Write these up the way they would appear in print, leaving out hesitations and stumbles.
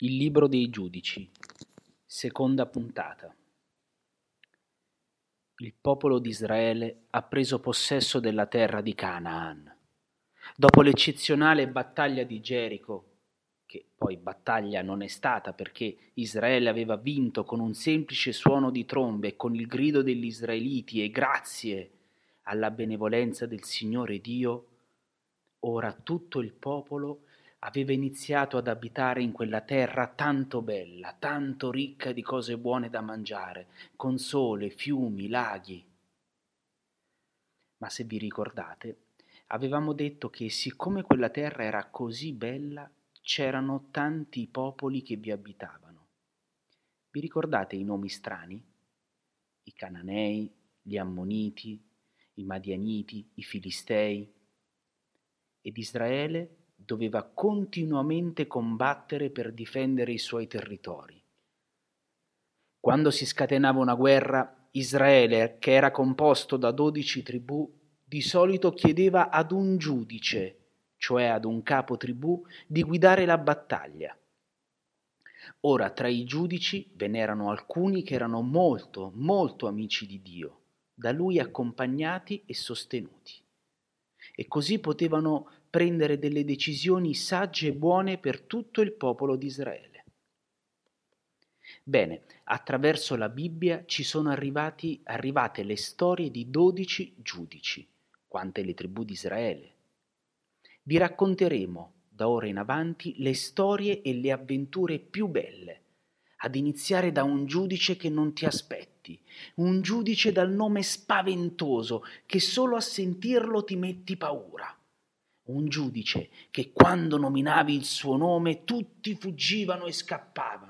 Il libro dei giudici, seconda puntata. Il popolo di Israele ha preso possesso della terra di Canaan. Dopo l'eccezionale battaglia di Gerico, che poi battaglia non è stata perché Israele aveva vinto con un semplice suono di trombe e con il grido degli israeliti e grazie alla benevolenza del Signore Dio, ora tutto il popolo aveva iniziato ad abitare in quella terra tanto bella, tanto ricca di cose buone da mangiare, con sole, fiumi, laghi. Ma se vi ricordate, avevamo detto che siccome quella terra era così bella, c'erano tanti popoli che vi abitavano. Vi ricordate i nomi strani? I Cananei, gli Ammoniti, i Madianiti, i Filistei. Ed Israele doveva continuamente combattere per difendere i suoi territori. Quando si scatenava una guerra, Israele, che era composto da 12 tribù, di solito chiedeva ad un giudice, cioè ad un capo tribù, di guidare la battaglia. Ora, tra i giudici ve n'erano alcuni che erano molto, molto amici di Dio, da lui accompagnati e sostenuti. E così potevano prendere delle decisioni sagge e buone per tutto il popolo di Israele. Bene, attraverso la Bibbia ci sono arrivate le storie di 12 giudici, quante le tribù di Israele. Vi racconteremo da ora in avanti le storie e le avventure più belle, ad iniziare da un giudice che non ti aspetti, un giudice dal nome spaventoso che solo a sentirlo ti metti paura. Un giudice che quando nominavi il suo nome tutti fuggivano e scappavano.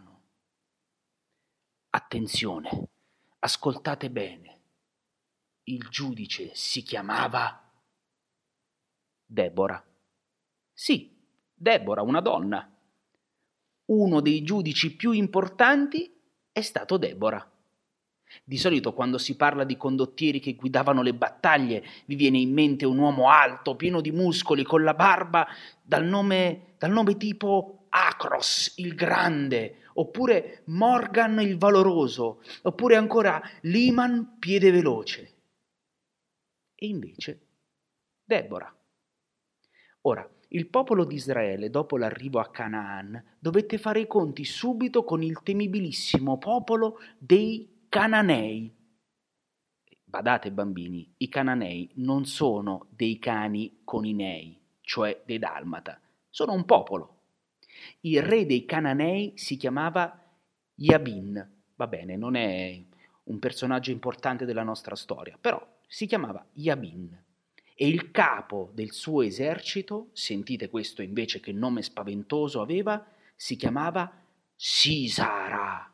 Attenzione, ascoltate bene. Il giudice si chiamava Debora. Sì, Debora, una donna. Uno dei giudici più importanti è stato Debora. Di solito quando si parla di condottieri che guidavano le battaglie vi viene in mente un uomo alto, pieno di muscoli, con la barba dal nome tipo Acros il grande, oppure Morgan il valoroso, oppure ancora Liman piede veloce. E invece Debora. Ora, il popolo di Israele, dopo l'arrivo a Canaan, dovette fare i conti subito con il temibilissimo popolo dei Cananei. Badate bambini, i Cananei non sono dei cani con i nei, cioè dei dalmata, sono un popolo. Il re dei Cananei si chiamava Jabin, va bene, non è un personaggio importante della nostra storia, però si chiamava Jabin. E il capo del suo esercito, sentite questo invece che nome spaventoso aveva, si chiamava Sisara.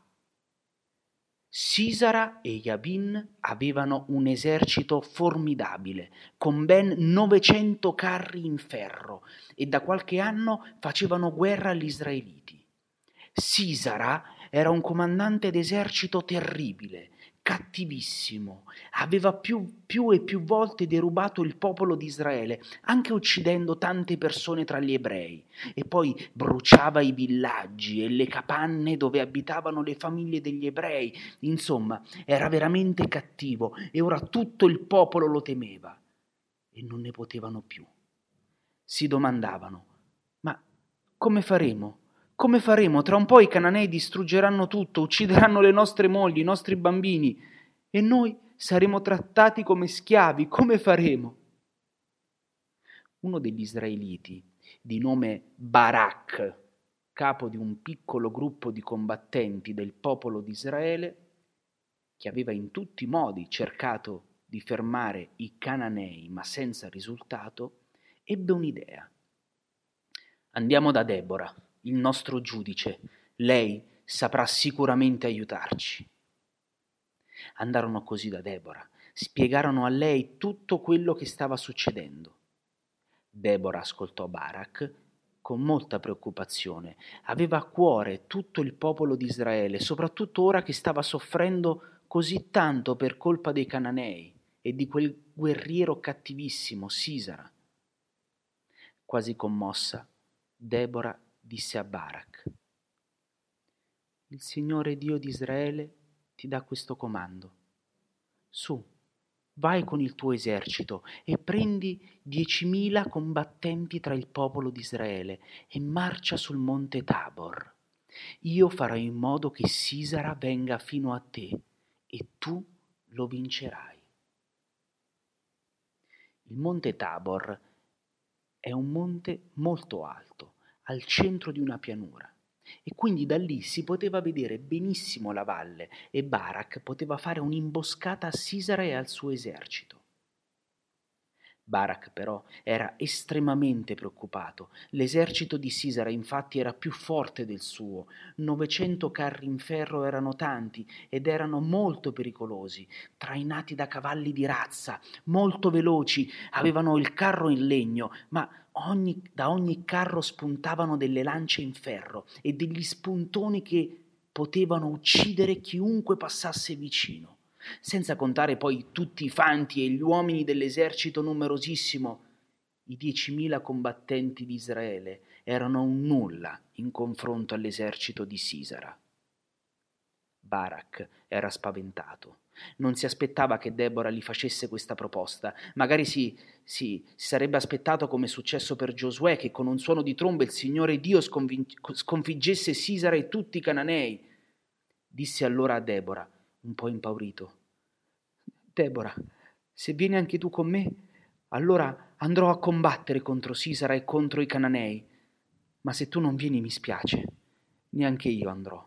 Sisara e Jabin avevano un esercito formidabile, con ben 900 carri in ferro, e da qualche anno facevano guerra agli israeliti. Sisara era un comandante d'esercito terribile, cattivissimo, aveva più e più volte derubato il popolo di Israele, anche uccidendo tante persone tra gli ebrei, e poi bruciava i villaggi e le capanne dove abitavano le famiglie degli ebrei. Insomma, era veramente cattivo e ora tutto il popolo lo temeva e non ne potevano più. Si domandavano: ma come faremo? Come faremo? Tra un po' i cananei distruggeranno tutto, uccideranno le nostre mogli, i nostri bambini, e noi saremo trattati come schiavi. Come faremo? Uno degli israeliti, di nome Barak, capo di un piccolo gruppo di combattenti del popolo di Israele, che aveva in tutti i modi cercato di fermare i cananei, ma senza risultato, ebbe un'idea. Andiamo da Debora, il nostro giudice, lei saprà sicuramente aiutarci. Andarono così da Debora, spiegarono a lei tutto quello che stava succedendo. Debora ascoltò Barak con molta preoccupazione. Aveva a cuore tutto il popolo di Israele, soprattutto ora che stava soffrendo così tanto per colpa dei cananei e di quel guerriero cattivissimo, Sisara. Quasi commossa, Debora disse a Barak: il Signore Dio di Israele ti dà questo comando. Su, vai con il tuo esercito e prendi 10.000 combattenti tra il popolo di Israele e marcia sul monte Tabor. Io farò in modo che Sisara venga fino a te e tu lo vincerai. Il monte Tabor è un monte molto alto, al centro di una pianura, e quindi da lì si poteva vedere benissimo la valle e Barak poteva fare un'imboscata a Sisara e al suo esercito. Barak però era estremamente preoccupato. L'esercito di Sisara infatti era più forte del suo. 900 carri in ferro erano tanti ed erano molto pericolosi, trainati da cavalli di razza, molto veloci, avevano il carro in legno, ma da ogni carro spuntavano delle lance in ferro e degli spuntoni che potevano uccidere chiunque passasse vicino. Senza contare poi tutti i fanti e gli uomini dell'esercito numerosissimo. I 10.000 combattenti di Israele erano un nulla in confronto all'esercito di Sisara. Barak era spaventato. Non si aspettava che Debora gli facesse questa proposta. Magari si sarebbe aspettato, come è successo per Giosuè, che con un suono di trombe il Signore Dio sconfiggesse Sisara e tutti i cananei. Disse allora a Debora, un po' impaurito: Debora, se vieni anche tu con me, allora andrò a combattere contro Sisara e contro i cananei. Ma se tu non vieni mi spiace, neanche io andrò.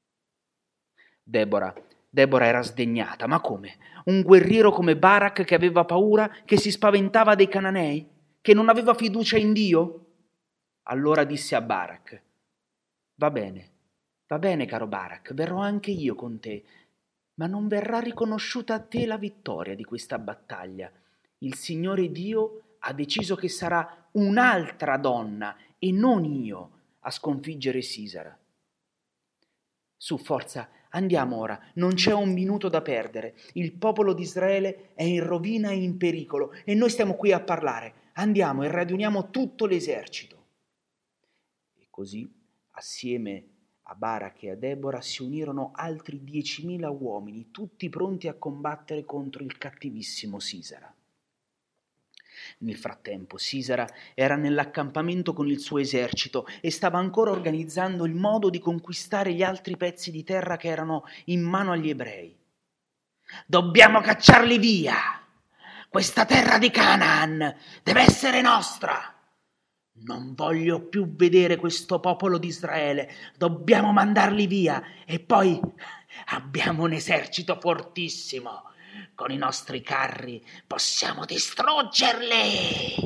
Debora era sdegnata. Ma come? Un guerriero come Barak che aveva paura, che si spaventava dei cananei, che non aveva fiducia in Dio? Allora disse a Barak: va bene caro Barak, verrò anche io con te, ma non verrà riconosciuta a te la vittoria di questa battaglia. Il Signore Dio ha deciso che sarà un'altra donna e non io a sconfiggere Sisara. Su, forza, andiamo ora, non c'è un minuto da perdere. Il popolo di Israele è in rovina e in pericolo e noi stiamo qui a parlare. Andiamo e raduniamo tutto l'esercito. E così, assieme a Barak e a Debora, si unirono altri 10.000 uomini, tutti pronti a combattere contro il cattivissimo Sisara. Nel frattempo Sisara era nell'accampamento con il suo esercito e stava ancora organizzando il modo di conquistare gli altri pezzi di terra che erano in mano agli ebrei. Dobbiamo cacciarli via! Questa terra di Canaan deve essere nostra! Non voglio più vedere questo popolo di Israele, dobbiamo mandarli via e poi abbiamo un esercito fortissimo. Con i nostri carri possiamo distruggerli.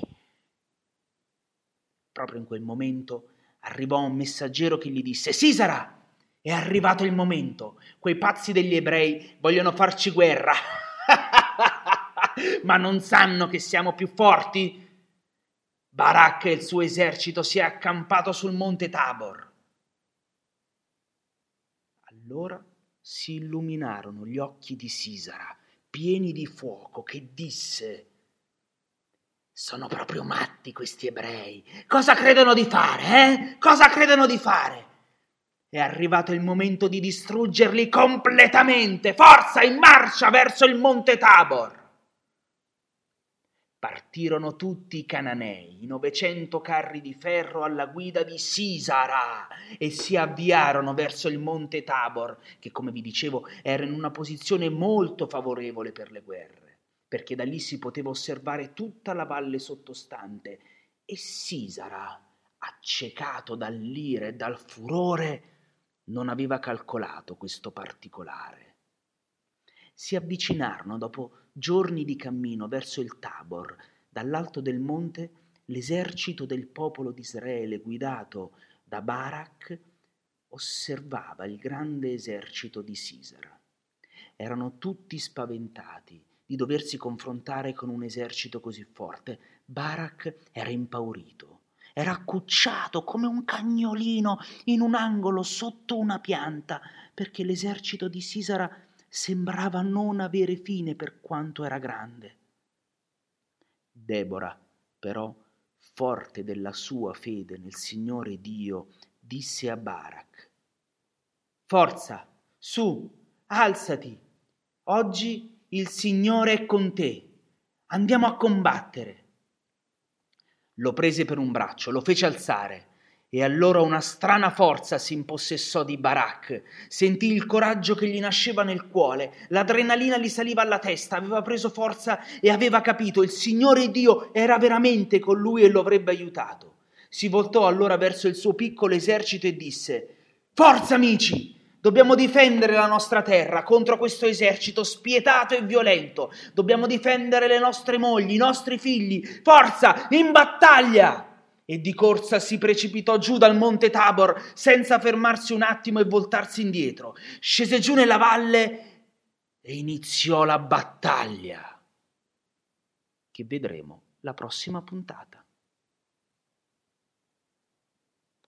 Proprio in quel momento arrivò un messaggero che gli disse: Sisara, è arrivato il momento. Quei pazzi degli ebrei vogliono farci guerra. Ma non sanno che siamo più forti? Barak e il suo esercito si è accampato sul monte Tabor. Allora si illuminarono gli occhi di Sisara, pieni di fuoco, che disse: sono proprio matti questi ebrei. Cosa credono di fare, Cosa credono di fare? È arrivato il momento di distruggerli completamente. Forza, in marcia verso il monte Tabor. Partirono tutti i cananei, i 900 carri di ferro alla guida di Sisara, e si avviarono verso il monte Tabor, che, come vi dicevo, era in una posizione molto favorevole per le guerre, perché da lì si poteva osservare tutta la valle sottostante, e Sisara, accecato dall'ira e dal furore, non aveva calcolato questo particolare. Si avvicinarono dopo giorni di cammino verso il Tabor. Dall'alto del monte l'esercito del popolo di Israele, guidato da Barak, osservava il grande esercito di Sisara. Erano tutti spaventati di doversi confrontare con un esercito così forte. Barak era impaurito, era accucciato come un cagnolino in un angolo sotto una pianta, perché l'esercito di Sisara sembrava non avere fine per quanto era grande. Debora, però, forte della sua fede nel Signore Dio, disse a Barak: Forza, su, alzati. Oggi il Signore è con te. Andiamo a combattere. Lo prese per un braccio, lo fece alzare. E allora una strana forza si impossessò di Barak. Sentì il coraggio che gli nasceva nel cuore, l'adrenalina gli saliva alla testa, aveva preso forza e aveva capito, il Signore Dio era veramente con lui e lo avrebbe aiutato. Si voltò allora verso il suo piccolo esercito e disse: «Forza, amici! Dobbiamo difendere la nostra terra contro questo esercito spietato e violento. Dobbiamo difendere le nostre mogli, i nostri figli. Forza, in battaglia!» E di corsa si precipitò giù dal monte Tabor senza fermarsi un attimo e voltarsi indietro. Scese giù nella valle e iniziò la battaglia, che vedremo la prossima puntata.